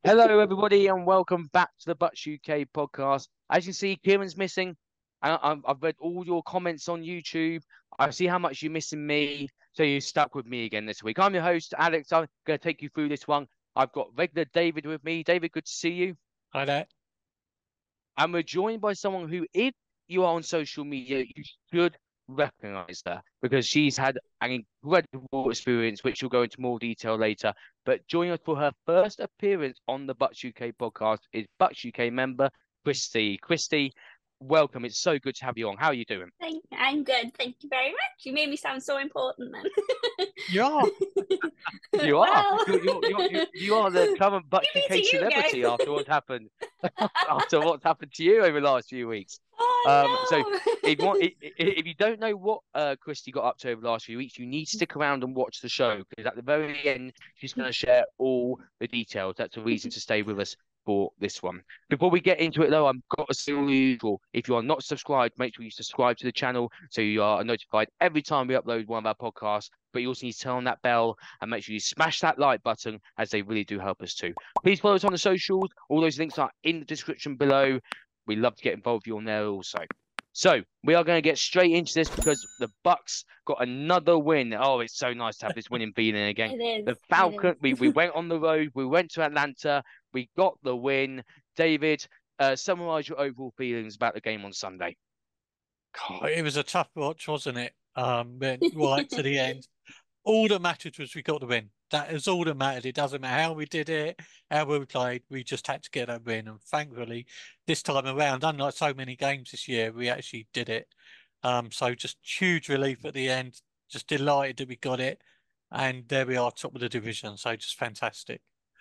Hello, everybody, and welcome back to the Butts UK podcast. As you see, Kieran's missing. I've read all your comments on YouTube. I see how much you're missing me, so you're stuck with me again this week. I'm your host, Alex. I'm going to take you through this one. I've got regular David with me. David, good to see you. Hi there. And we're joined by someone who, if you are on social media, you should recognize her because she's had an incredible experience, which we'll go into more detail later. But joining us for her first appearance on the Butts UK podcast is Butts UK member Christy. Christy, welcome. It's so good to have you on. How are you doing? I'm good. Thank you very much. You made me sound so important then. You are. You are. You are the current Butts me UK to you celebrity guys. after what's happened to you over the last few weeks. So No. if you don't know what Christy got up to over the last few weeks, you need to stick around and watch the show because at the very end she's going to share all the details. That's a reason to stay with us for this one. Before we get into it though, I've got to say all the usual. If you are not subscribed, make sure you subscribe to the channel so you are notified every time we upload one of our podcasts. But you also need to turn on that bell and make sure you smash that like button as they really do help us too. Please follow us on the socials. All those links are in the description below. We love to get involved with you on there also. So we are going to get straight into this because the Bucks got another win. Oh, it's so nice to have this winning feeling again. It is. The Falcon, we went on the road. We went to Atlanta. We got the win. David, summarize your overall feelings about the game on Sunday. God, it was a tough watch, wasn't it? Went right to the end. All that mattered was we got the win. That is all that mattered. It doesn't matter how we did it, how we played. We just had to get that win. And thankfully, this time around, unlike so many games this year, we actually did it. So just huge relief at the end. Just delighted that we got it. And there we are, top of the division. So just fantastic.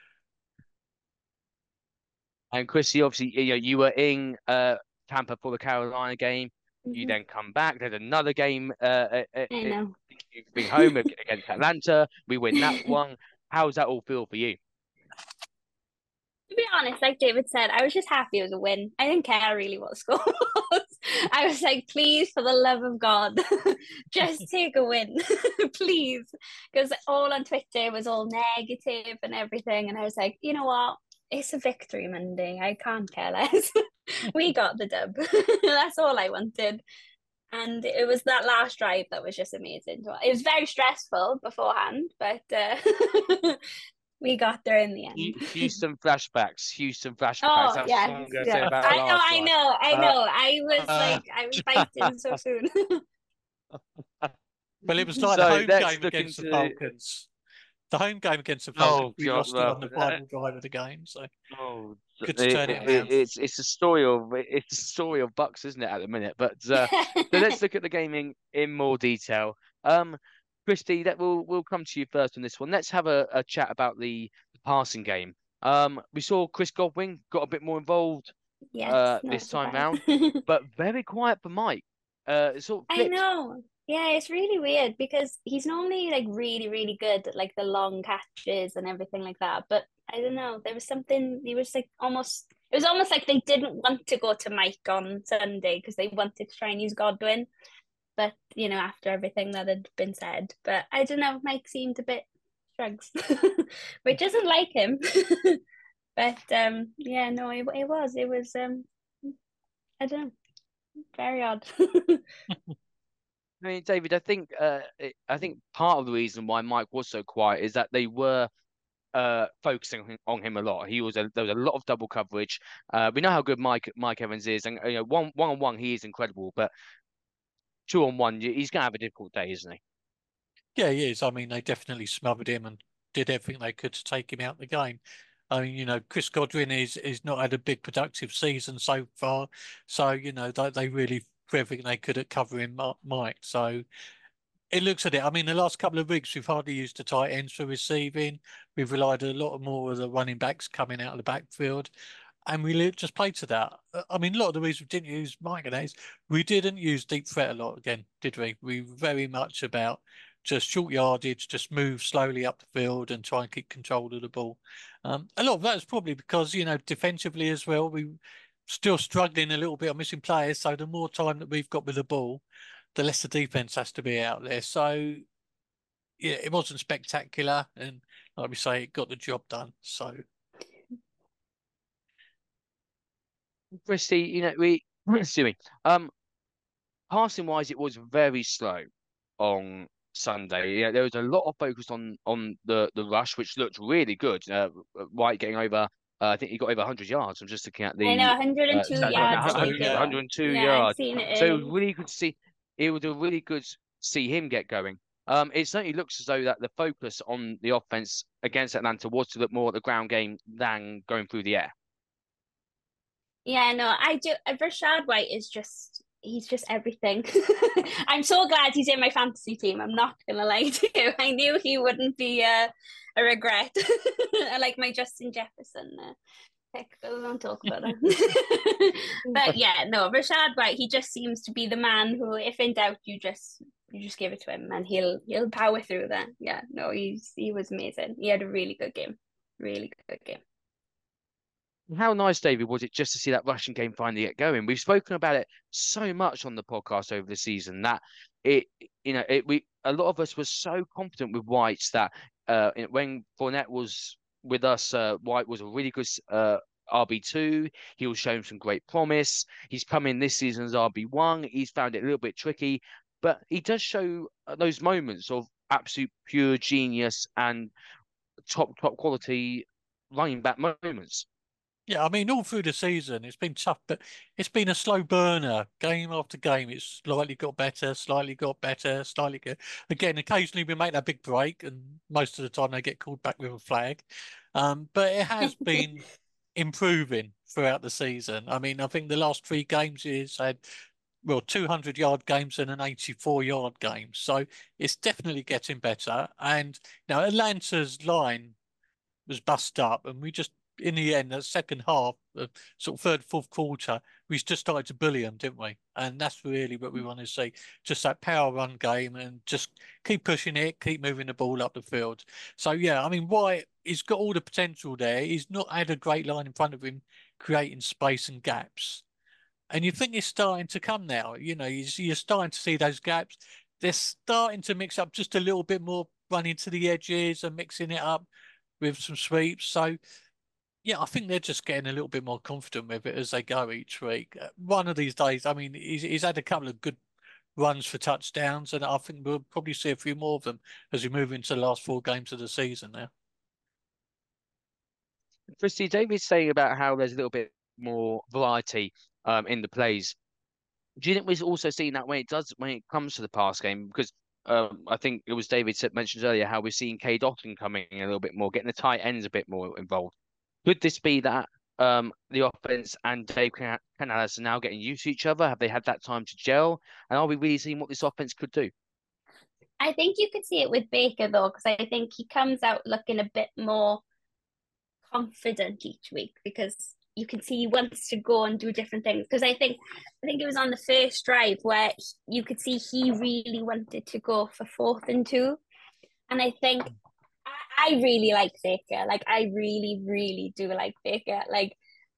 And Chrissy, obviously, you were in Tampa for the Carolina game. You then come back. There's another game. I know. You've been home against Atlanta. We win that one. How does that all feel for you? To be honest, like David said, I was just happy it was a win. I didn't care really what the score was. I was like, please, for the love of God, just take a win, please. Because all on Twitter was all negative and everything. And I was like, you know what? It's a victory Monday. I can't care less. We got the dub. That's all I wanted. And it was that last drive that was just amazing. It was very stressful beforehand, but we got there in the end. Houston flashbacks. Oh, That's yes. what I'm going to Yes. say about last one. I know. I was fighting so soon. Well, it was like the home game against the Falcons. The home game against the Falcons, we lost it on the final drive of the game. So good to turn it around. It's a story of Bucks, isn't it, at the minute? But so let's look at the game in more detail. Christy, we'll come to you first on this one. Let's have a chat about the passing game. We saw Chris Godwin got a bit more involved this time round, but very quiet for Mike. I know. Yeah, it's really weird because he's normally like really, really good at like the long catches and everything like that. But I don't know, there was something, it was almost like they didn't want to go to Mike on Sunday because they wanted to try and use Godwin. But, after everything that had been said. But I don't know, Mike seemed a bit shrugs, which isn't like him. But yeah, no, it was, I don't know, very odd. I mean, David, I think part of the reason why Mike was so quiet is that they were focusing on him a lot. There was a lot of double coverage. We know how good Mike Evans is, and one on one he is incredible, but 2-on-1 he's gonna have a difficult day, isn't he? Yeah, he is. I mean, they definitely smothered him and did everything they could to take him out of the game. I mean, Chris Godwin is not had a big productive season so far, so they really did everything they could at covering Mike. So it looks at it. I mean, the last couple of weeks we've hardly used the tight ends for receiving. We've relied a lot more of the running backs coming out of the backfield, and we just played to that. I mean, a lot of the reason we didn't use Mike and Ace, we didn't use deep threat a lot again, did we? We were very much about just short yardage, just move slowly up the field and try and keep control of the ball. A lot of that is probably because, defensively as well, we still struggling a little bit on missing players. So the more time that we've got with the ball, the less the defense has to be out there. So yeah, it wasn't spectacular. And like we say, it got the job done. So Christy, we excuse me. Passing wise, it was very slow on Sunday. Yeah, there was a lot of focus on the rush, which looked really good. White getting over, I think he got over 100 yards. I'm just looking at I know the 102 stats right now. yards, I think 100, it was. 102 Yeah, I've yards. seen it So it was early. really good to see. It was a really good to see him get going. It certainly looks as though that the focus on the offense against Atlanta was to look more at the ground game than going through the air. Yeah, no, I do. Rashad White is he's just everything. I'm so glad he's in my fantasy team. I'm not gonna lie to you. I knew he wouldn't be a regret. I like my Justin Jefferson pick, but we won't talk about him. But yeah, no, Rashad White, he just seems to be the man who, if in doubt, you just give it to him and he'll power through that. Yeah, no, he was amazing. He had a really good game. Really good game. How nice, David, was it just to see that Russian game finally get going? We've spoken about it so much on the podcast over the season that a lot of us were so confident with White that when Fournette was with us, White was a really good RB2. He was showing some great promise. He's come in this season as RB1. He's found it a little bit tricky, but he does show those moments of absolute pure genius and top quality running back moments. Yeah, I mean, all through the season, it's been tough, but it's been a slow burner. Game after game, it's slightly got better, slightly got better, slightly good. Again, occasionally we make that big break, and most of the time they get called back with a flag. But it has been improving throughout the season. I mean, I think the last 3 games he's had, well, 200-yard games and an 84-yard game. So it's definitely getting better. And now Atlanta's line was bust up, and we just, in the end, the second half, sort of third, fourth quarter, we just started to bully them, didn't we? And that's really what we want to see. Just that power run game and just keep pushing it, keep moving the ball up the field. So, yeah, I mean, White, he's got all the potential there. He's not had a great line in front of him, creating space and gaps. And you think it's starting to come now. You're starting to see those gaps. They're starting to mix up just a little bit more, running to the edges and mixing it up with some sweeps. So, yeah, I think they're just getting a little bit more confident with it as they go each week. One of these days, I mean, he's had a couple of good runs for touchdowns, and I think we'll probably see a few more of them as we move into the last 4 games of the season now. Christy, David's saying about how there's a little bit more variety in the plays. Do you think we're also seeing that when it comes to the pass game? Because I think it was David mentioned earlier how we're seeing Cade Otton coming in a little bit more, getting the tight ends a bit more involved. Could this be that the offense and Dave Canales are now getting used to each other? Have they had that time to gel? And are we really seeing what this offense could do? I think you could see it with Baker though, because I think he comes out looking a bit more confident each week because you can see he wants to go and do different things. Because I think it was on the first drive where you could see he really wanted to go for 4th and 2. And I think I really like Baker. Like I really, really do like Baker. Like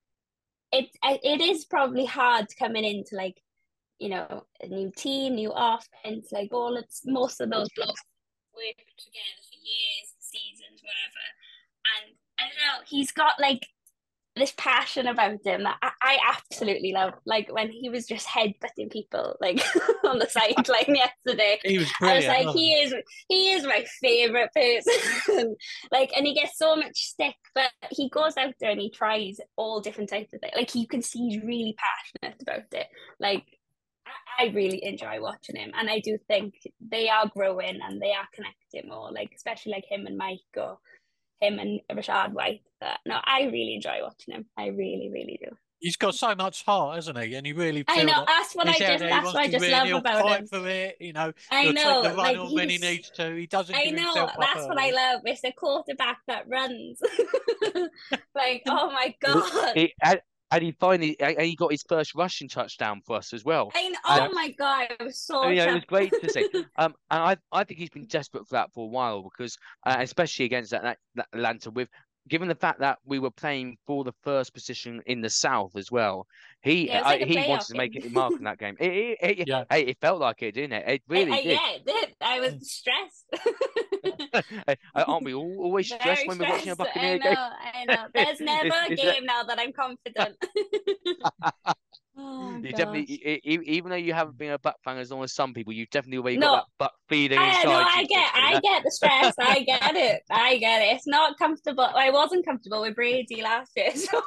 it is probably hard coming into like, a new team, new offense, like most of those blocks worked together for years, seasons, whatever. And I don't know, he's got like this passion about him that I absolutely love. Like when he was just headbutting people like on the sideline yesterday. He was brilliant. I was like, he is my favorite person. Like, and he gets so much stick, but he goes out there and he tries all different types of things. Like you can see he's really passionate about it. Like I really enjoy watching him, and I do think they are growing and they are connecting more. Like especially like him and Mike or him and Rashad White. No, I really enjoy watching him. I really, really do. He's got so much heart, hasn't he? And he really I know. That's what I just love about him. Fight for it, I know. Take the run on when he needs to. He doesn't. I know. That's what I love. It's a quarterback that runs. Like, oh my god. And he got his first rushing touchdown for us as well. Oh my god, it was so. It was great to see. And I think he's been desperate for that for a while because, especially against that Atlanta with given the fact that we were playing for the first position in the South as well, he Yeah, it was like a he wanted playoff to make game. it mark in that game. Yeah. Hey, it felt like it, didn't it? It really did. Yeah, it did. I was Mm. stressed. Aren't we all always stressed Very when we're watching a stressed. I Buccaneer game? know, I know. There's never a Is that game now that I'm confident. Oh you definitely, gosh. even though you haven't been a Buck fan as long as some people, you've definitely already got No, that Buck feeling I know, inside you, Christy. I get the stress. I get it. I get it. It's not comfortable. I wasn't comfortable with Brady last year, so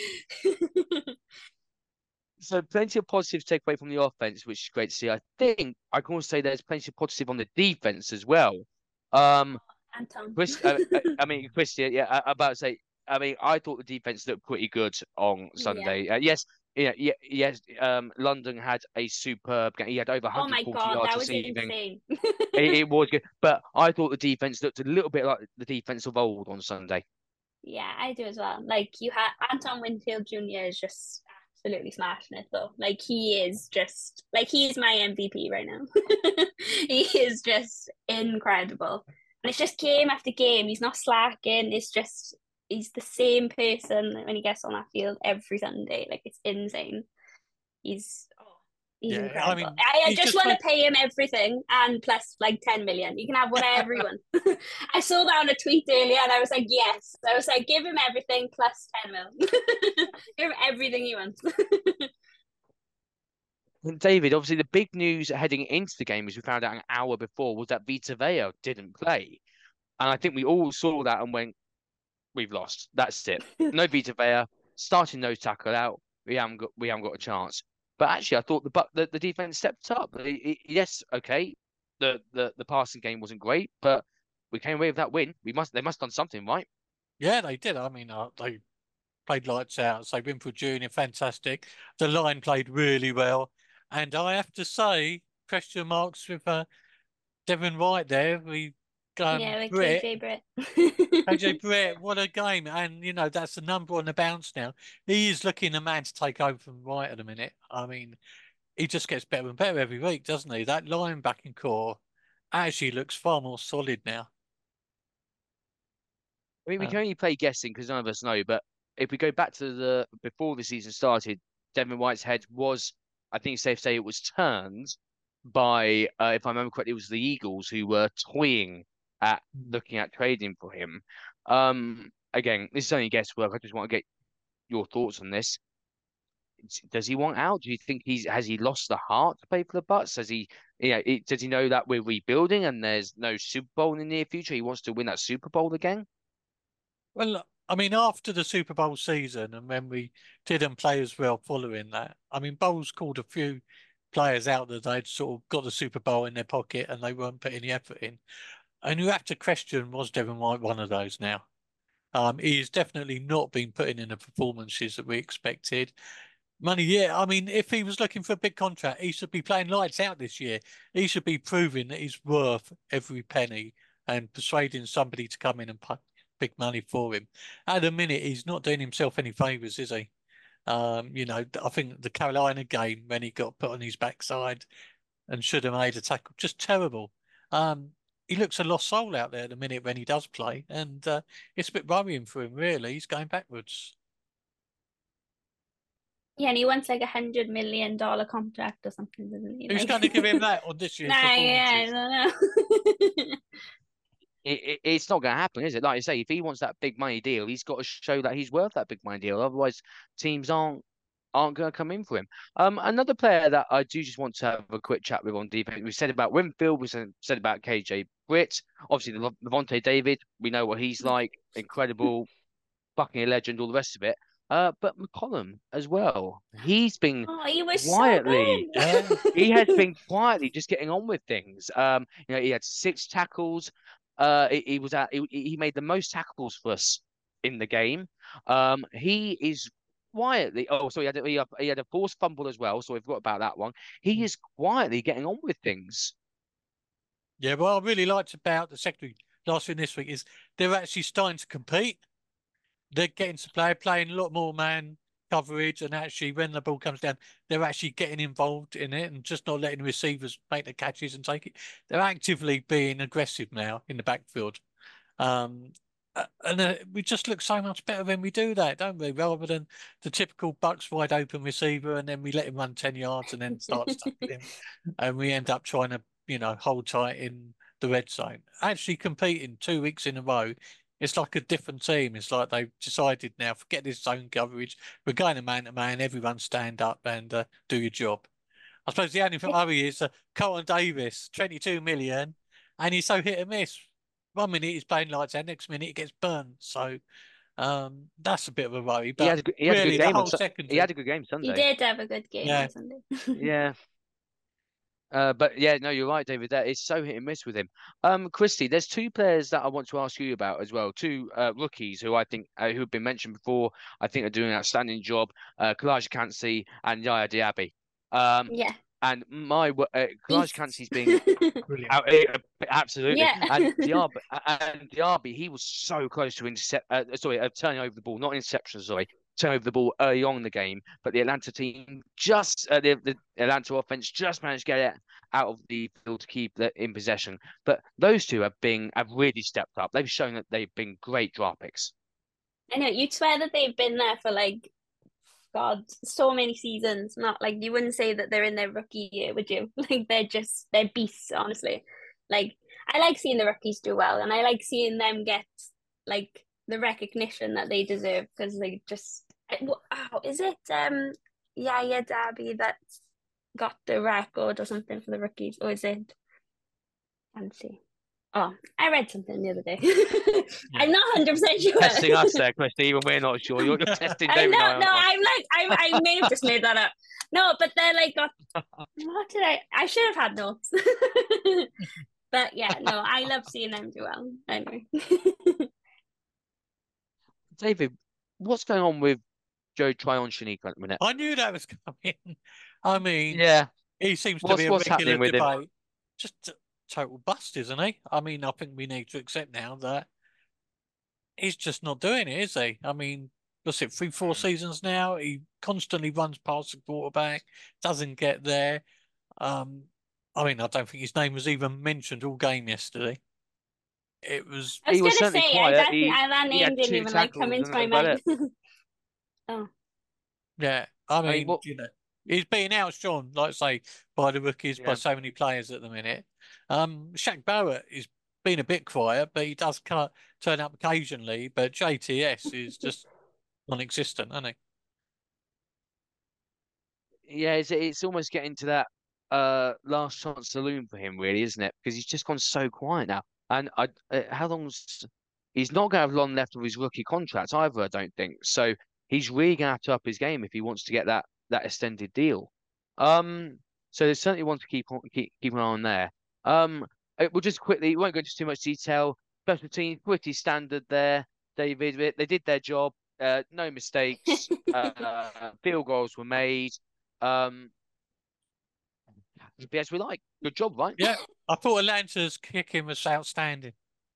So plenty of positives to take away from the offense, which is great to see. I think I can also say there's plenty of positive on the defense as well. Anton. Christy, yeah, about to say. I mean, I thought the defense looked pretty good on Yeah. Sunday. Yes, yes. London had a superb game. He had over Oh my 140 God, yards that was receiving. insane. It was good, but I thought the defense looked a little bit like the defense of old on Sunday. Yeah, I do as well. Like you had Anton Winfield Jr. is just absolutely smashing it though. Like he is just like he's my MVP right now. He is just incredible. And it's just game after game. He's not slacking. It's just he's the same person when he gets on that field every Sunday. Like it's insane. He's he's Yeah, I incredible. mean, I he's just just want to like, pay him everything and plus like 10 million. You can have whatever you want. I saw that on a tweet earlier and I was like, yes. I was like, give him everything plus 10 mil. Give him everything he wants. And David, obviously, the big news heading into the game, as we found out an hour before, was that Vita Vea didn't play, and I think we all saw that and went, "We've lost. That's it. No Vita Vea. Starting nose tackle out. We haven't got a chance." But actually, I thought the defense stepped up. Yes, okay, the passing game wasn't great, but we came away with that win. They must have done something right. yeah, they did. I mean, they played lights out. So Winfield Jr., fantastic. The line played really well. And I have to say, question marks with Devin White there. Yeah, with Brett, KJ Britt. AJ Brett, what a game. And, that's the number on the bounce now. He is looking a man to take over from White at a minute. I mean, he just gets better and better every week, doesn't he? That linebacking core actually looks far more solid now. I mean, we Uh, can only play guessing because none of us know. But if we go back to the before the season started, Devin White's head was, I think it's safe to say, it was turned by, if I remember correctly, it was the Eagles who were toying at looking at trading for him. Again, this is only guesswork. I just want to get your thoughts on this. Does he want out? Do you think has he lost the heart to play for the Bucks? Does he know that we're rebuilding and there's no Super Bowl in the near future? He wants to win that Super Bowl again. Well, I mean, after the Super Bowl season and when we didn't play as well following that, I mean, Bowles called a few players out that they'd sort of got the Super Bowl in their pocket and they weren't putting the effort in. And you have to question, was Devin White one of those now? He's definitely not been putting in the performances that we expected. Money, yeah. I mean, if he was looking for a big contract, he should be playing lights out this year. He should be proving that he's worth every penny and persuading somebody to come in and pay big money for him. At the minute, he's not doing himself any favours, is he? I think the Carolina game when he got put on his backside and should have made a tackle, just terrible. He looks a lost soul out there at the minute when he does play, and it's a bit worrying for him, really. He's going backwards. Yeah, and he wants like $100 million contract or something, doesn't he? Who's Like, going to give him that on this year's nah, yeah, I performances? don't know. It's not going to happen, is it? Like you say, if he wants that big money deal, he's got to show that he's worth that big money deal. Otherwise, teams aren't going to come in for him. Another player that I do just want to have a quick chat with on defense. We said about Winfield, we said about KJ Britt. Obviously, the Lavonte David, we know what he's like, incredible, fucking a legend, all the rest of it. But McCollum as well. He's been Oh, he was so quietly, good. he has been quietly just getting on with things. He had 6 tackles. He made the most tackles for us in the game. He is quietly. Oh, so he had a forced fumble as well. So we forgot about that one. He is quietly getting on with things. Yeah, what I really liked about the secondary last week and this week is they're actually starting to compete. They're getting to playing a lot more man coverage, and actually when the ball comes down, they're actually getting involved in it and just not letting receivers make the catches and take it. They're actively being aggressive now in the backfield. And we just look so much better when we do that, don't we? Rather than the typical Bucks wide open receiver, and then we let him run 10 yards and then start stuffing him, and we end up trying to, hold tight in the red zone. Actually competing 2 weeks in a row, it's like a different team. It's like they've decided now, forget this zone coverage. We're going to man, everyone stand up and do your job. I suppose the only worry is Carlton Davis, 22 million, and he's so hit and miss. 1 minute he's playing lights out, next minute he gets burned. So that's a bit of a worry. But he had a good really, game. the whole second He had a good game He Sunday. did have a good game Yeah. on Sunday. Yeah. But yeah, no, you're right, David. That is so hit and miss with him. Christy, there's two players that I want to ask you about as well. Two rookies who I think who have been mentioned before. I think are doing an outstanding job. Kalijah Kancey and Yaya Diaby. Yeah. And Kalijah Beasts. Kancey's been brilliant. absolutely. Yeah. And Diaby, he was so close to turning over the ball, not interception, turn over the ball early on in the game, but the Atlanta team the Atlanta offense just managed to get it out of the field to keep it in possession. But those two have really stepped up. They've shown that they've been great draft picks. I know, you'd swear that they've been there for God, so many seasons. Not like you wouldn't say that they're in their rookie year, would you? Like they're beasts, honestly. Like I like seeing the rookies do well, and I like seeing them get like the recognition that they deserve because they just. Oh, is it Yaya Diaby that's got the record or something for the rookies, or is it? Let's see. Oh, I read something the other day. I'm not 100% sure. Testing us there, Christy, even we're not sure. You're testing David. I may have just made that up. No, but they're like, what did I should have had notes. But yeah, no, I love seeing them do well. Anyway. David, what's going on with Joe Tryon-Shoyinka at the minute? I knew that was coming. I mean, yeah, he seems to be a what's regular happening with him? debate. Just a total bust, isn't he? I mean, I think we need to accept now that he's just not doing it, is he? I mean, what's it, 3-4 seasons now? He constantly runs past the quarterback, doesn't get there. I mean, I don't think his name was even mentioned all game yesterday. It was. I was He was gonna certainly say quiet. that he had name didn't two even come tackles into and my that was about mind. it. Oh, Yeah, I mean, what- he's being outshone, like I say, by the rookies, by Yeah. so many players at the minute. Shaq Barrett has been a bit quiet, but he does turn up occasionally. But JTS is just non-existent, isn't he? Yeah, it's almost getting to that last chance saloon for him, really, isn't it? Because he's just gone so quiet now. And he's not going to have long left of his rookie contract either, I don't think. So he's really going to have to up his game if he wants to get that extended deal. So they certainly want to keep an eye on there. We'll just quickly, won't go into too much detail. Special teams, pretty standard there, David. They did their job. No mistakes. Field goals were made. As we like. Good job, right? Yeah, I thought Atlanta's kicking was outstanding.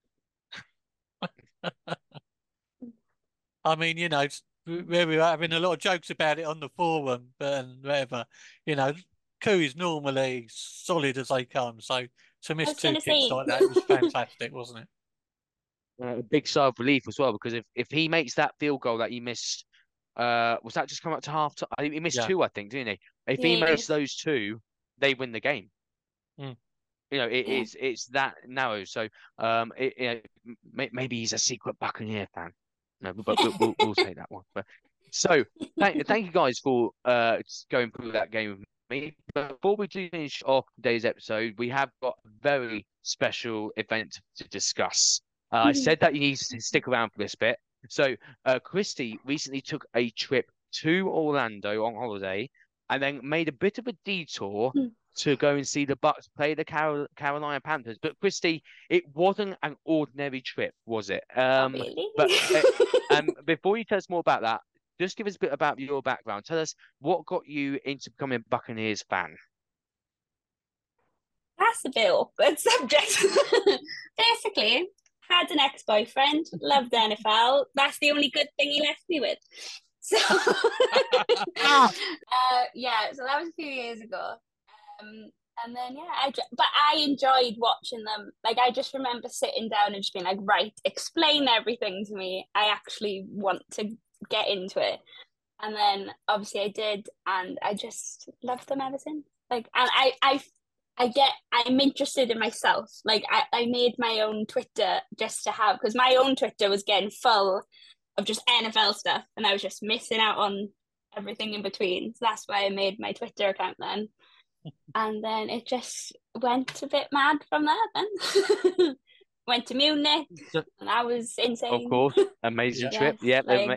I mean, we were having a lot of jokes about it on the forum, and whatever. Koo is normally solid as they come, so to miss two kicks like that was fantastic, wasn't it? A big sigh of relief as well, because if he makes that field goal that he missed, was that just come up to half time? He missed two, I think, didn't he? If he makes those two, they win the game. Mm. It's that narrow. So maybe he's a secret Buccaneer fan. No, but we'll take that one. But so thank you guys for going through that game with me. Before we do finish off today's episode, we have got a very special event to discuss. I said that you need to stick around for this bit. So Christy recently took a trip to Orlando on holiday and then made a bit of a detour to go and see the Bucks play the Carolina Panthers. But Christy, it wasn't an ordinary trip, was it? Really? But before you tell us more about that, just give us a bit about your background. Tell us what got you into becoming a Buccaneers fan. That's a bit awkward subject. Basically, had an ex-boyfriend, loved NFL. That's the only good thing he left me with. So, so that was a few years ago. And then but I enjoyed watching them. Like I just remember sitting down and just being like, right, explain everything to me. I actually want to get into it. And then obviously I did, and I just loved them ever since. Like, and I'm interested in myself. Like I made my own Twitter just to have, because my own Twitter was getting full of just NFL stuff, and I was just missing out on everything in between. So that's why I made my Twitter account then. And then it just went a bit mad from there then. Went to Munich, and that was insane. Of course, amazing trip. Yes, Yeah, like,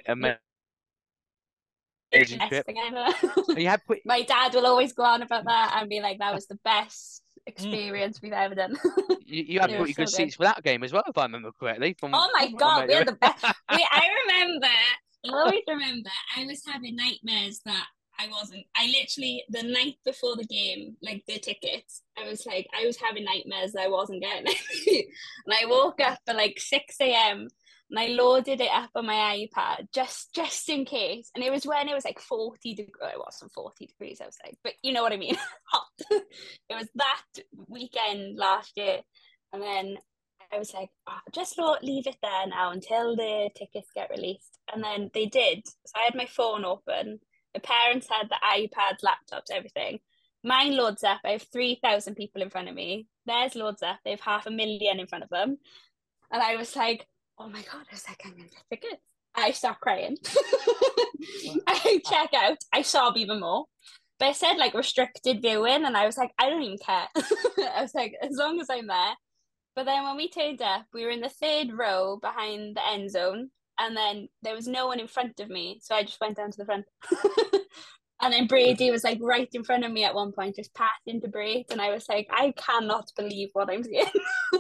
amazing best trip. thing ever. You had My dad will always go on about that and be like, that was the best experience we've ever done. you had They were pretty good so seats for that game as well, if I remember correctly. Oh my God, we had the best. I always remember, I was having nightmares that I literally, the night before the game, like the tickets, I was having nightmares that I wasn't getting it. And I woke up at like 6 a.m. and I loaded it up on my iPad just in case. And it was when it was like 40 degrees. It wasn't 40 degrees outside, but you know what I mean. Hot. It was that weekend last year. And then I was like, just leave it there now until the tickets get released. And then they did. So I had my phone open. The parents had the iPads, laptops, everything. Mine loads up. I have 3,000 people in front of me. Theirs loads up. They have 500,000 in front of them. And I was like, oh my God. I was like, I'm going to get tickets. I start crying. I check out. I sob even more. But it said like restricted viewing. And I was like, I don't even care. I was like, as long as I'm there. But then when we turned up, we were in the third row behind the end zone. And then there was no one in front of me. So I just went down to the front. And then Brady was like right in front of me at one point, just passing to Brady. And I was like, I cannot believe what I'm seeing.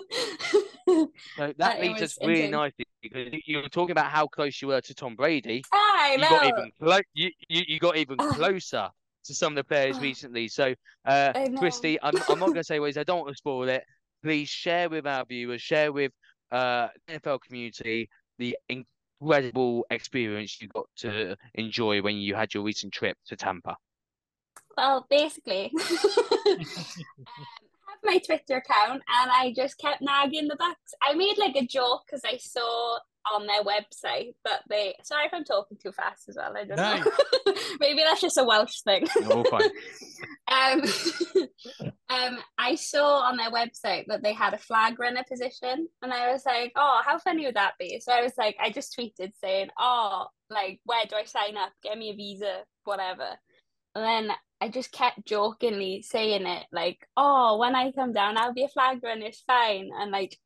So that leads us really nicely, because you were talking about how close you were to Tom Brady. I know. You got even closer to some of the players recently. So, Christy, I'm not going to say words. I don't want to spoil it. Please share with our viewers, share with the NFL community the incredible experience you got to enjoy when you had your recent trip to Tampa. Well, basically, I have my Twitter account, and I just kept nagging the Bucks. I made like a joke because I saw on their website that sorry if I'm talking too fast as well, I don't know. Maybe that's just a Welsh thing. No, fine. I saw on their website that they had a flag runner position, and I was like, oh, how funny would that be? So I was like, I just tweeted saying, oh, like, where do I sign up? Get me a visa, whatever. And then I just kept jokingly saying it, like, oh, when I come down, I'll be a flag runner, it's fine. And like,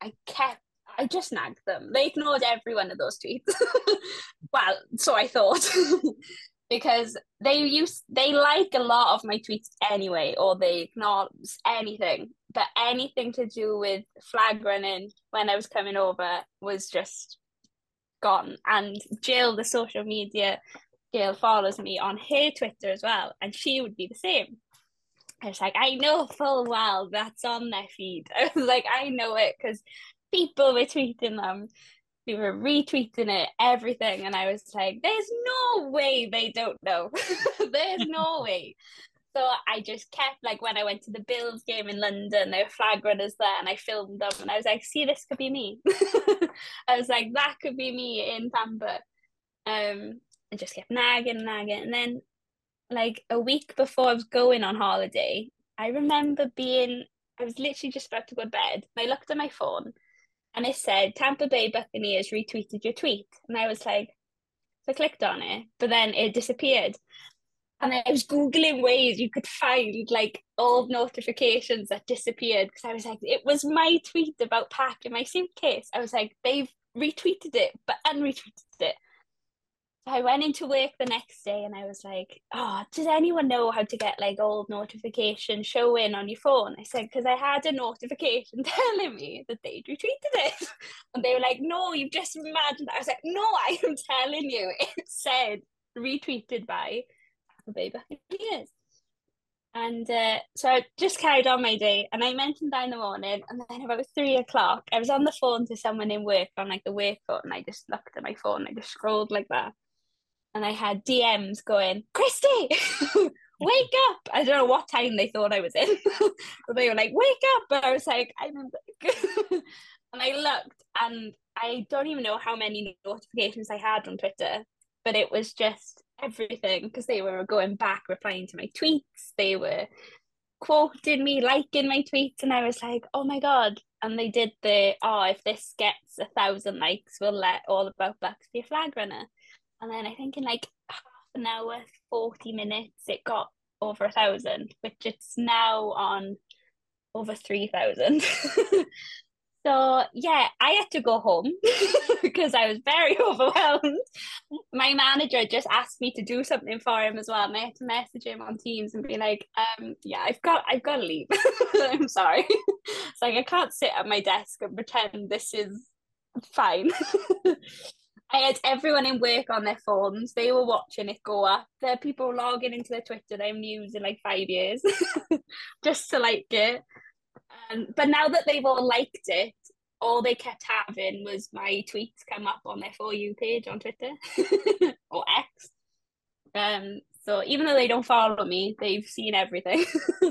I just nagged them. They ignored every one of those tweets. Well, so I thought. Because they like a lot of my tweets anyway, or they ignore anything. But anything to do with flag running when I was coming over was just gone. And Jill, the social media Jill, follows me on her Twitter as well, and she would be the same. I was like, I know full well that's on their feed. I was like, I know it because people were tweeting them. They were retweeting it, everything. And I was like, there's no way they don't know. There's no way. So I just kept, like, when I went to the Bills game in London, there were flag runners there, and I filmed them. And I was like, see, this could be me. I was like, that could be me in Tampa. I just kept nagging. And then, like, a week before I was going on holiday, I remember I was literally just about to go to bed. And I looked at my phone, and it said, Tampa Bay Buccaneers retweeted your tweet. And I was like, so I clicked on it, but then it disappeared. And I was Googling ways you could find like old notifications that disappeared, because I was like, it was my tweet about packing my suitcase. I was like, they've retweeted it, but unretweeted it. So I went into work the next day, and I was like, oh, does anyone know how to get like old notifications showing on your phone? I said, because I had a notification telling me that they'd retweeted it. And they were like, no, you've just imagined that. I was like, no, I am telling you, it said retweeted by Tampa Bay Buccaneers. And so I just carried on my day, and I mentioned that in the morning, and then about 3 o'clock, I was on the phone to someone in work on like the work phone, and I just looked at my phone, I just scrolled like that. And I had DMs going, Christy, wake up. I don't know what time they thought I was in. But they were like, wake up. But I was like, I'm in bed. And I looked, and I don't even know how many notifications I had on Twitter, but it was just everything, because they were going back, replying to my tweets. They were quoting me, liking my tweets, and I was like, oh my God. And they did if this gets 1,000 likes, we'll let All About Bucks be a flag runner. And then I think in like half an hour, 40 minutes, it got over 1,000, which it's now on over 3,000. So yeah, I had to go home because I was very overwhelmed. My manager just asked me to do something for him as well, and I had to message him on Teams and be like, yeah, I've got to leave. I'm sorry. It's like I can't sit at my desk and pretend this is fine. I had everyone in work on their phones. They were watching it go up. There are people logging into their Twitter they haven't used in like 5 years just to like it. But now that they've all liked it, all they kept having was my tweets come up on their For You page on Twitter or X. So even though they don't follow me, they've seen everything.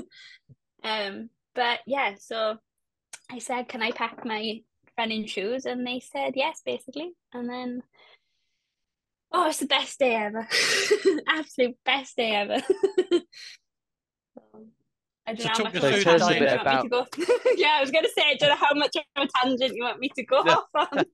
But yeah, so I said, can I pack my running shoes? And they said yes, basically. And then, it's the best day ever. Absolute best day ever. I don't know how much of a tangent you want me to go. Yeah, I was going to say, I don't know how much of a tangent you want me to go off on.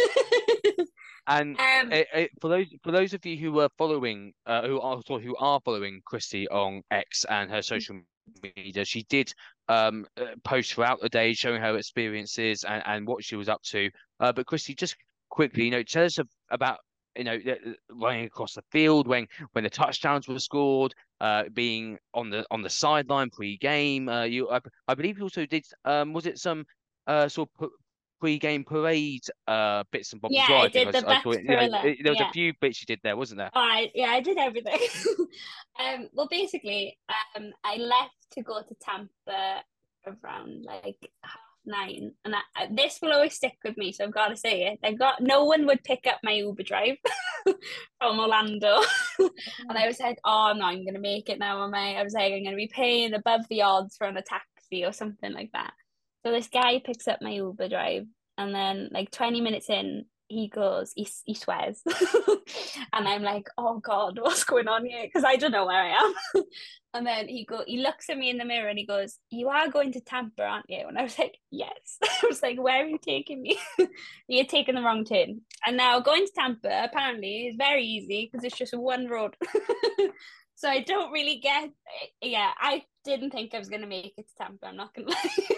And for those of you who are following, who are following Christy on X and her social media, she did post throughout the day showing her experiences and what she was up to. But Christy, just quickly, tell us about running across the field when the touchdowns were scored, being on the sideline pre-game. I believe you also did. Was it some sort of pre-game parade bits and bobs as well? I did the Bucks Thriller. There was a few bits you did there, wasn't there? I did everything. Well, basically, I left to go to Tampa around like 9:30, and this will always stick with me, so I've got to say it. No one would pick up my Uber drive from Orlando. And I was like, oh no, I'm gonna make it now, am I? I was like, I'm gonna be paying above the odds for a taxi or something like that. So this guy picks up my Uber drive, and then like 20 minutes in, he swears. And I'm like, oh God, what's going on here? Because I don't know where I am. And then he looks at me in the mirror and he goes, you are going to Tampa, aren't you? And I was like, yes. I was like, where are you taking me? You're taking the wrong turn. And now going to Tampa apparently is very easy because it's just one road. So I don't really get, I didn't think I was going to make it to Tampa, I'm not going to lie.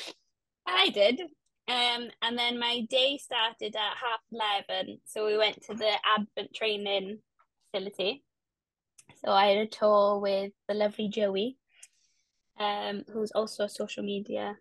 I did. And then my day started at 11:30. So we went to the Advent training facility. So I had a tour with the lovely Joey, who's also a social media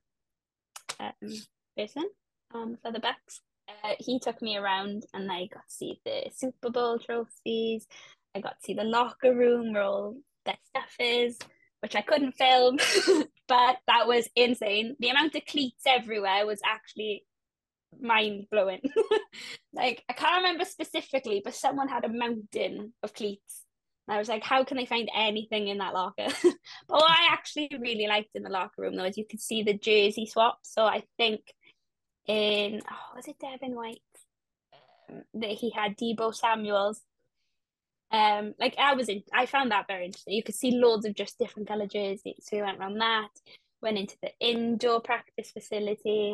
person for the Bucks. He took me around and I got to see the Super Bowl trophies. I got to see the locker room where all their stuff is, which I couldn't film, but that was insane. The amount of cleats everywhere was actually mind-blowing. Like, I can't remember specifically, but someone had a mountain of cleats. And I was like, how can they find anything in that locker? But what I actually really liked in the locker room, though, is you could see the jersey swaps. So I think was it Devin White? That he had Deebo Samuels. I found that very interesting. You could see loads of just different colour jerseys. So we went around that, went into the indoor practice facility.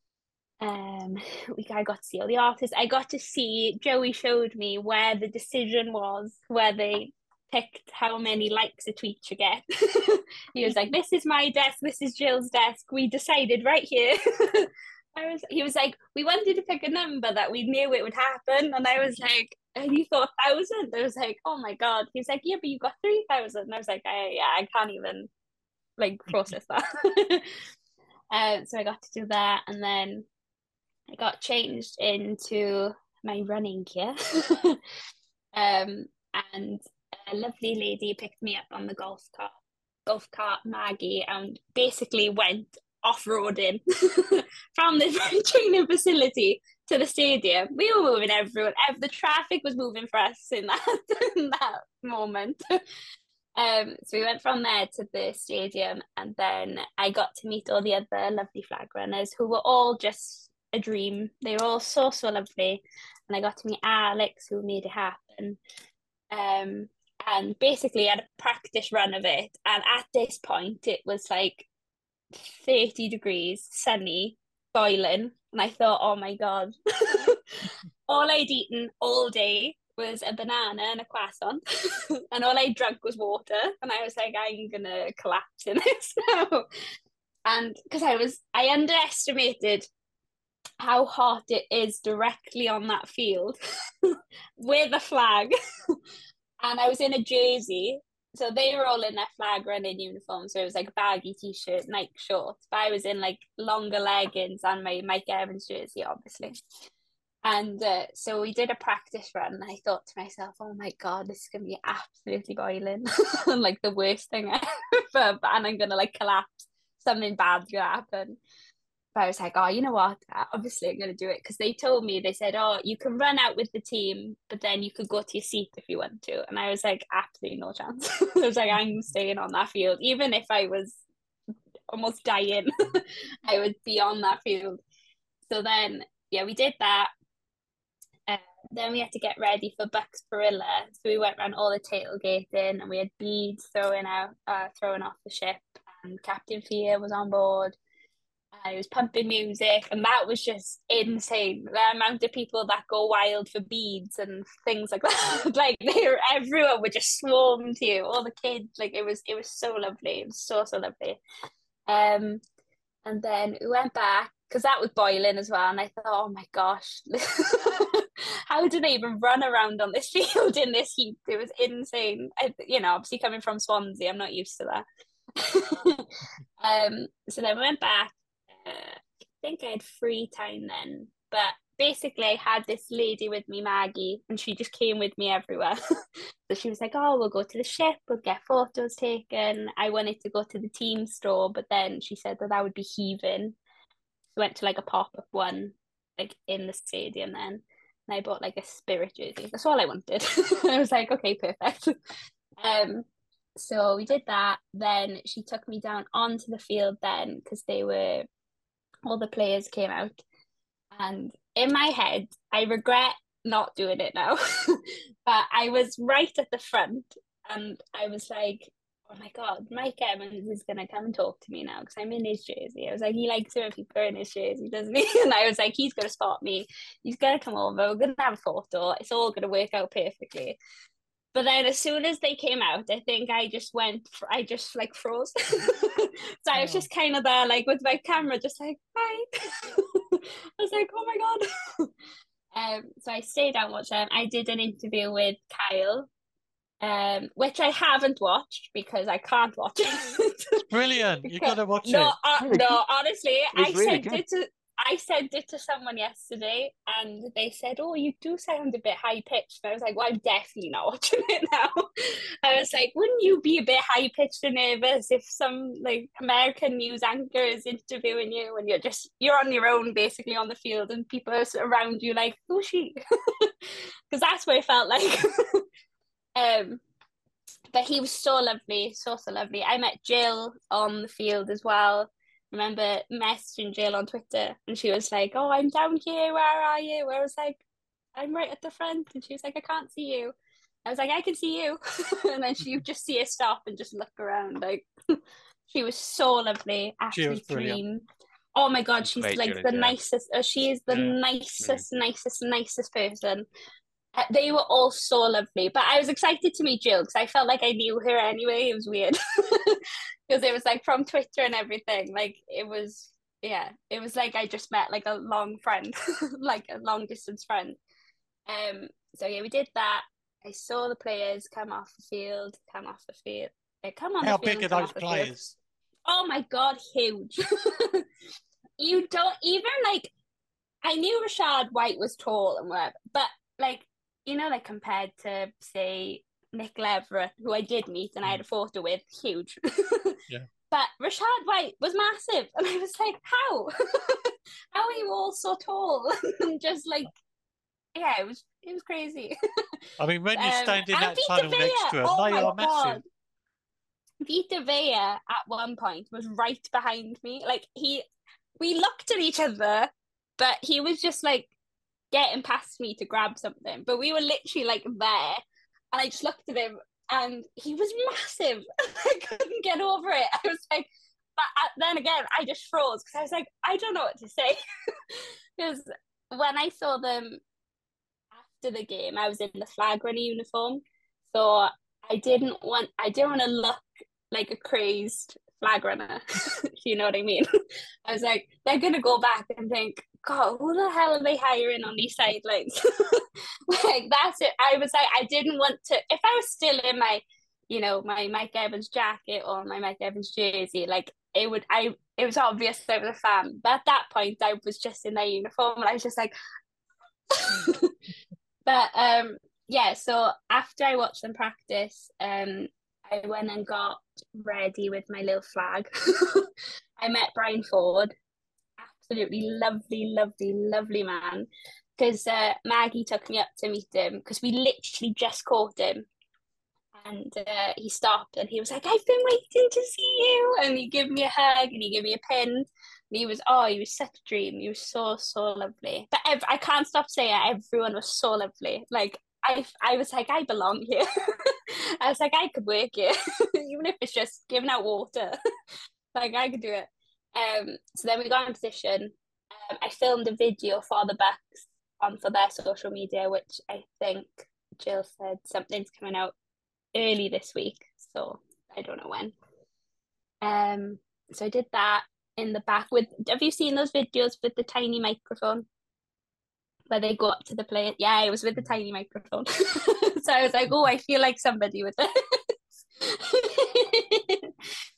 I got to see all the artists. I got to see, Joey showed me where the decision was, where they picked how many likes a tweet should get. He was like, this is my desk, this is Jill's desk. We decided right here. He was like, we wanted to pick a number that we knew it would happen. And I was like, and you thought 1,000? I was like, oh my God. He was like, yeah, but you got 3,000. And I was like, I can't even like process that. So I got to do that, and then I got changed into my running gear. And a lovely lady picked me up on the golf cart, Maggie, and basically went off-roading from the training facility to the stadium. We were moving everywhere. The traffic was moving for us in that moment. So we went from there to the stadium, and then I got to meet all the other lovely flag runners who were all just a dream. They were all so, so lovely. And I got to meet Alex, who made it happen. And basically I had a practice run of it. And at this point, it was like 30 degrees, sunny, boiling. And I thought, oh my God, all I'd eaten all day was a banana and a croissant, and all I drank was water. And I was like, I'm gonna collapse in this now. And because I underestimated how hot it is directly on that field with a flag. And I was in a jersey. So they were all in their flag running uniform. So it was like a baggy t-shirt, Nike shorts. But I was in like longer leggings and my Mike Evans jersey, obviously. And so we did a practice run. And I thought to myself, oh my God, this is going to be absolutely boiling. Like the worst thing ever. And I'm going to like collapse. Something bad's going to happen. But I was like, oh, you know what? Obviously, I'm going to do it. Because they told me, they said, oh, you can run out with the team, but then you could go to your seat if you want to. And I was like, absolutely no chance. I was like, I'm staying on that field. Even if I was almost dying, I would be on that field. So then, yeah, we did that. Then we had to get ready for Bucks Barilla. So we went around all the tailgating, and we had beads throwing off the ship. And Captain Fear was on board. I was pumping music, and that was just insane. The amount of people that go wild for beads and things like that. Like everyone would just swarm to you, all the kids. Like it was so lovely. It was so, so lovely. And then we went back because that was boiling as well. And I thought, oh my gosh, how do they even run around on this field in this heat? It was insane. Obviously coming from Swansea, I'm not used to that. So then we went back. I think I had free time then, but basically I had this lady with me, Maggie, and she just came with me everywhere. So she was like, oh, we'll go to the ship, we'll get photos taken. I wanted to go to the team store, but then she said that would be heaving. So went to like a pop-up one, like in the stadium then, and I bought like a Spirit jersey. That's all I wanted. I was like, okay, perfect. So we did that. Then she took me down onto the field then, because all the players came out, and in my head I regret not doing it now. But I was right at the front, and I was like, oh my God, Mike Evans is gonna come and talk to me now because I'm in his jersey. I was like, he likes it when people are in his jersey, doesn't he? And I was like, he's gonna spot me, he's gonna come over, we're gonna have a photo, it's all gonna work out perfectly. But then as soon as they came out, I think I just like froze. So I was just kind of there, like with my camera, just like, hi. I was like, oh my God. So I stayed down watching them. I did an interview with Kyle, which I haven't watched because I can't watch it. Brilliant. You got to watch it. No, honestly, It's really good. I sent it to someone yesterday, and they said, oh, you do sound a bit high-pitched. And I was like, well, I'm definitely not watching it now. I was like, wouldn't you be a bit high-pitched and nervous if some like American news anchor is interviewing you and you're on your own basically on the field and people are around you like, who's she? Because that's what it felt like. But he was so lovely, so, so lovely. I met Jill on the field as well. Remember messaging Jill on Twitter, and she was like, oh, I'm down here, where are you? I was like, I'm right at the front. And she was like, I can't see you. I was like, I can see you. And then she would just see her stop and just look around. Like, she was so lovely. Absolute dream. Oh my God, she's Great, like Jill, the nicest. She is the nicest person. They were all so lovely, but I was excited to meet Jill because I felt like I knew her anyway. It was weird because it was like from Twitter and everything. Like it was like I just met like a long friend, like a long distance friend. So yeah, we did that. I saw the players come on the field. How big are those players? Oh my God, huge. You don't even like. I knew Rashad White was tall and whatever, but like. Like compared to, say, Nick Leverett, who I did meet and I had a photo with, huge. Yeah. But Rashad White was massive. And I was like, how? How are you all so tall? And just like, yeah, it was crazy. I mean, when you stand in that tunnel next to them, they are massive. Vita Vea at one point was right behind me. Like we looked at each other, but he was just like getting past me to grab something. But we were literally like there, and I just looked at him, and he was massive. I couldn't get over it. I was like, but then again, I just froze because I was like, I don't know what to say. Because when I saw them after the game, I was in the flag runner uniform, so I didn't want to look like a crazed flag runner. If you know what I mean. I was like, they're gonna go back and think, God, who the hell are they hiring on these sidelines? Like that's it. I was like, I didn't want to. If I was still in my, my Mike Evans jacket or my Mike Evans jersey, like it was obvious I was a fan. But at that point, I was just in their uniform, and I was just like, but yeah. So after I watched them practice, I went and got ready with my little flag. I met Brian Ford, absolutely lovely, lovely, lovely man. Because Maggie took me up to meet him because we literally just caught him, and he stopped and he was like, "I've been waiting to see you," and he gave me a hug and he gave me a pin. And he was such a dream. He was so lovely. But I can't stop saying it, everyone was so lovely. Like I was like, I belong here. I was like, I could work here, even if it's just giving out water. Like I could do it. So then we got in position. I filmed a video for the Bucks for their social media, which I think Jill said something's coming out early this week, so I don't know when. So I did that in the back with. Have you seen those videos with the tiny microphone where they go up to the player? Yeah, it was with the tiny microphone. So I was like, oh, I feel like somebody with it.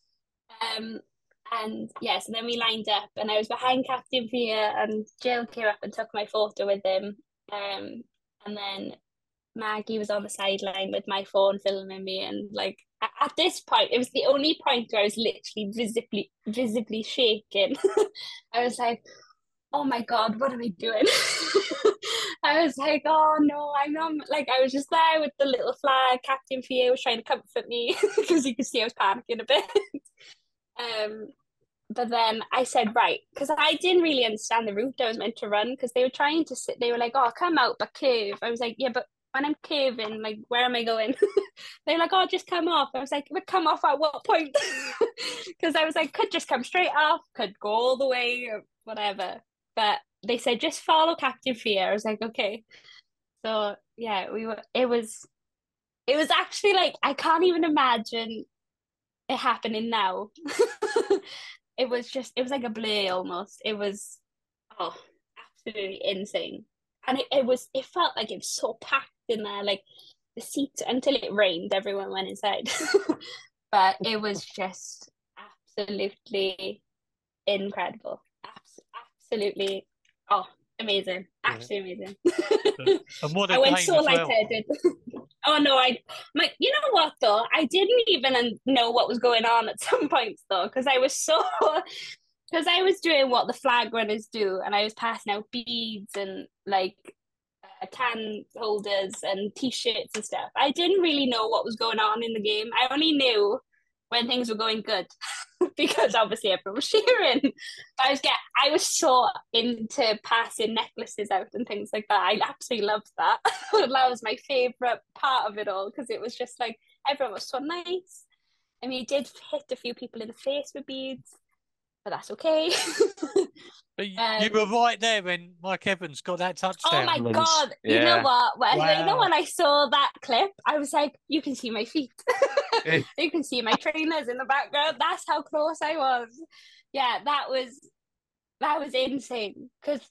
And yeah, so then we lined up, and I was behind Captain Fear, and Jill came up and took my photo with him. And then Maggie was on the sideline with my phone filming me, and like at this point, it was the only point where I was literally visibly shaking. I was like, "Oh my God, what am I doing?" I was like, "Oh no, I'm not." Like I was just there with the little flag. Captain Fear was trying to comfort me because you could see I was panicking a bit. But then I said, right, because I didn't really understand the route I was meant to run, because they were trying to sit, they were like, oh, come out, but curve. I was like, yeah, but when I'm curving, like, where am I going? They're like, oh, just come off. I was like, but come off at what point? Because I was like, could just come straight off, could go all the way, or whatever. But they said, just follow Captain Fear. I was like, okay. So yeah, it was actually like, I can't even imagine it happening now. It was like a blur almost. It was absolutely insane. And it felt like it was so packed in there, like the seats, until it rained, everyone went inside. But it was just absolutely incredible. Absolutely amazing. Absolutely amazing. And what I a went game so as well. lightheaded. Oh no, you know what though? I didn't even know what was going on at some points though, because I was doing what the flag runners do, and I was passing out beads and like can holders and t-shirts and stuff. I didn't really know what was going on in the game. I only knew when things were going good because obviously everyone was cheering. I was so into passing necklaces out and things like that. I absolutely loved that. That was my favorite part of it all, because it was just like everyone was so nice. I mean, it did hit a few people in the face with beads, but that's okay. But you were right there when Mike Evans got that touchdown. Oh my God. Yeah. You know what? When I saw that clip, I was like, you can see my feet. You can see my trainers in the background. That's how close I was. Yeah, that was insane. Because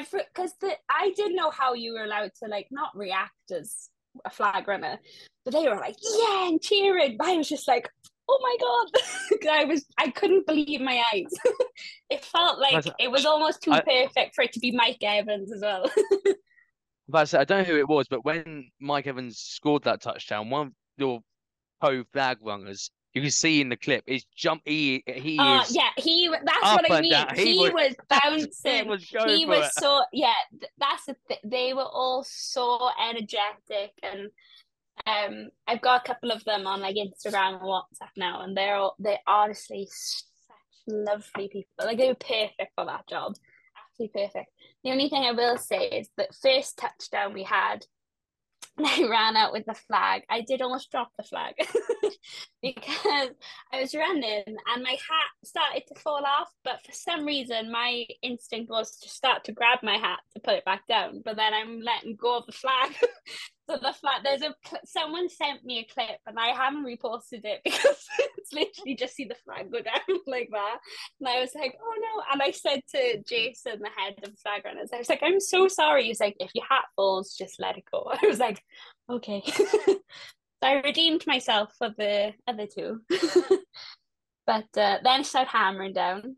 I didn't know how you were allowed to like not react as a flag runner, but they were like, yeah, and cheering. I was just like, oh my God. I couldn't believe my eyes. It felt like it was almost too perfect for it to be Mike Evans as well. But I don't know who it was, but when Mike Evans scored that touchdown, one of your flag runners, you can see in the clip, is jump. He is. Yeah, that's what I mean. He was bouncing. He was so, yeah. That's the thing. They were all so energetic, and I've got a couple of them on like Instagram and WhatsApp now, and they're honestly such lovely people. Like they were perfect for that job. Absolutely perfect. The only thing I will say is that first touchdown we had, I ran out with the flag. I did almost drop the flag because I was running and my hat started to fall off. But for some reason, my instinct was to start to grab my hat to put it back down. But then I'm letting go of the flag. So the flag, someone sent me a clip and I haven't reposted it because it's literally just see the flag go down like that. And I was like, oh no. And I said to Jason, the head of flag runners, I was like, I'm so sorry. He's like, if your hat falls, just let it go. I was like, okay. So I redeemed myself for the other two. But then I started hammering down.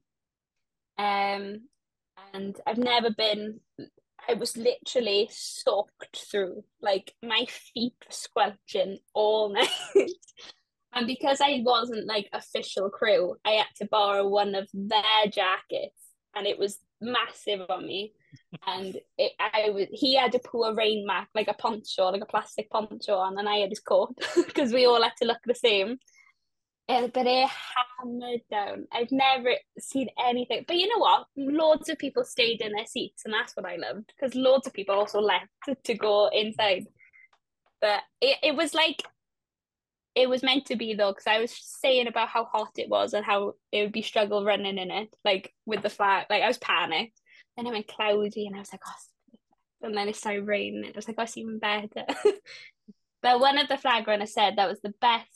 And I've never been, I was literally soaked through. Like my feet were squelching all night. And because I wasn't like official crew, I had to borrow one of their jackets and it was massive on me. And he had to put a rain mask, like a poncho, like a plastic poncho on, and I had his coat because we all had to look the same. But it hammered down. I've never seen anything. But you know what? Loads of people stayed in their seats, and that's what I loved because loads of people also left to go inside. But it was like it was meant to be though, because I was saying about how hot it was and how it would be struggle running in it, like with the flag. Like I was panicked. Then it went cloudy, and I was like, oh, and then it started raining. It was like, oh, it's even better. But one of the flag runners said that was the best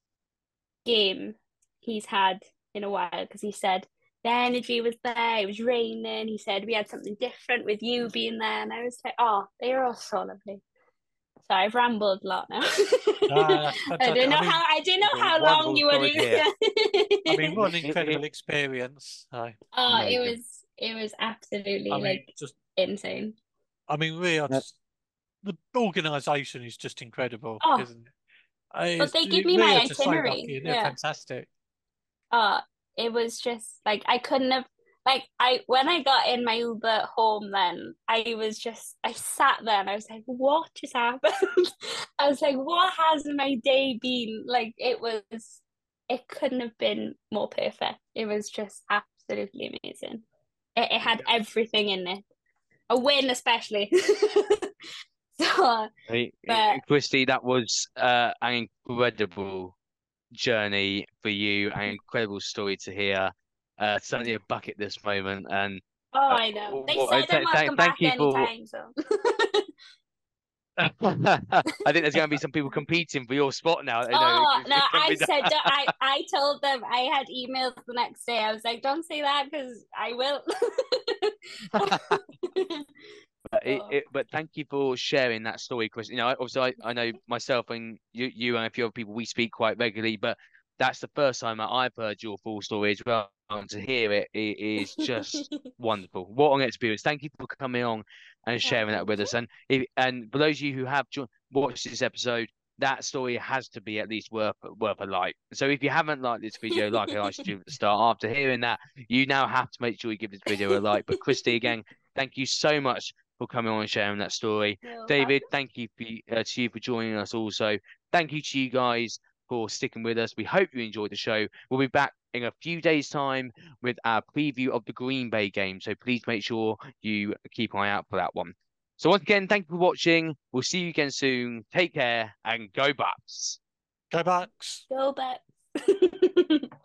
game he's had in a while because he said the energy was there, it was raining. He said we had something different with you being there, and I was like, oh, they are all so lovely. So I've rambled a lot now. That's I fantastic. don't know how long you would. I mean, what an incredible experience. It was absolutely like just insane. I mean, really, the organisation is just incredible, Oh, isn't it? but they give me my itinerary. So they're fantastic. It was just like I couldn't have when I got in my Uber home then I sat there and I was like, what just happened? I was like, what has my day been? Like it couldn't have been more perfect. It was just absolutely amazing. It had everything in it. A win especially. So Christy, that was an incredible journey for you, an incredible story to hear. Certainly a bucket list moment, and I know they said I'm welcome back anytime. So I think there's going to be some people competing for your spot now. I said I told them I had emails the next day. I was like, don't say that because I will. But thank you for sharing that story, Chris. You know, obviously, I know myself and you and a few other people, we speak quite regularly, but that's the first time that I've heard your full story as well. And to hear it is just wonderful. What an experience. Thank you for coming on and sharing that with us. And for those of you who have watched this episode, that story has to be at least worth a like. So if you haven't liked this video, like I asked you at the start, after hearing that, you now have to make sure you give this video a like. But Christy, again, thank you so much for coming on and sharing that story. No David, thank you to you for joining us also. Thank you to you guys for sticking with us. We hope you enjoyed the show. We'll be back in a few days' time with our preview of the Green Bay game. So please make sure you keep an eye out for that one. So once again, thank you for watching. We'll see you again soon. Take care and go Bucks. Go Bucks. Go Bucks.